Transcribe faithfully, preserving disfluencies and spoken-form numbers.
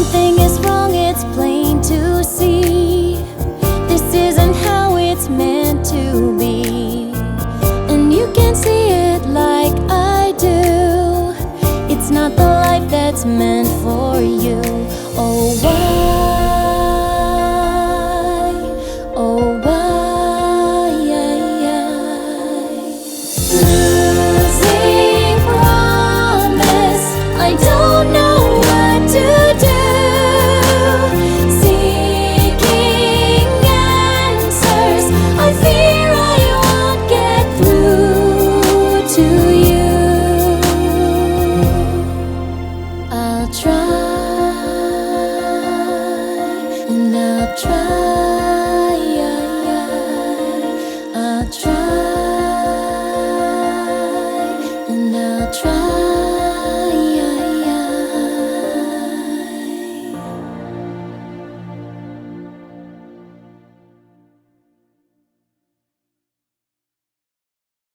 Something is wrong, it's plain to see. This isn't how it's meant to be. And you can see it like I do. It's not the life that's meant for you. Oh, why? Oh, why? Losing promise, I don't know what to do. Seeking answers, I fear I won't get through to you. I'll try, and I'll try, I'll try.